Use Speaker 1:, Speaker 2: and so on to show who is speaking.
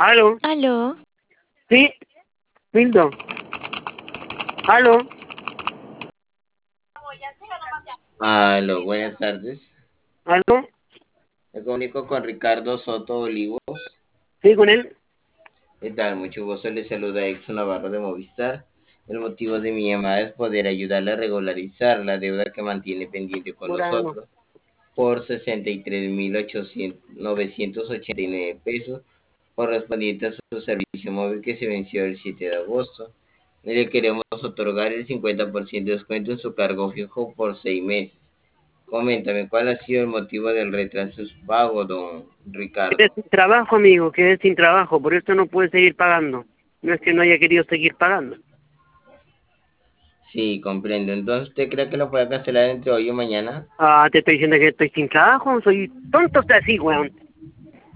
Speaker 1: ¿Aló?
Speaker 2: Aló,
Speaker 1: ¿Sí? Milton. ¿Aló?
Speaker 3: Aló, buenas tardes.
Speaker 1: ¿Aló?
Speaker 3: Me comunico con Ricardo Soto Olivos.
Speaker 1: ¿Sí, con él?
Speaker 3: ¿Qué tal? Mucho gusto. Le saluda Exxon Navarro de Movistar. El motivo de mi llamada es poder ayudarle a regularizar la deuda que mantiene pendiente con
Speaker 1: Morano.
Speaker 3: nosotros por 63.989 pesos correspondiente a su servicio móvil que se venció el 7 de agosto. Y le queremos otorgar el 50% de descuento en su cargo fijo por 6 meses. Coméntame, ¿cuál ha sido el motivo del retraso en su pago, don
Speaker 1: Quedé
Speaker 3: Ricardo?
Speaker 1: sin trabajo, amigo, quedé sin trabajo, por eso no pude seguir pagando. No es que no haya querido seguir pagando.
Speaker 3: Sí, comprendo. Entonces, ¿usted cree que lo puede cancelar entre hoy y mañana?
Speaker 1: Ah, te estoy diciendo que estoy sin trabajo, soy tonto, o sea, sí, weón.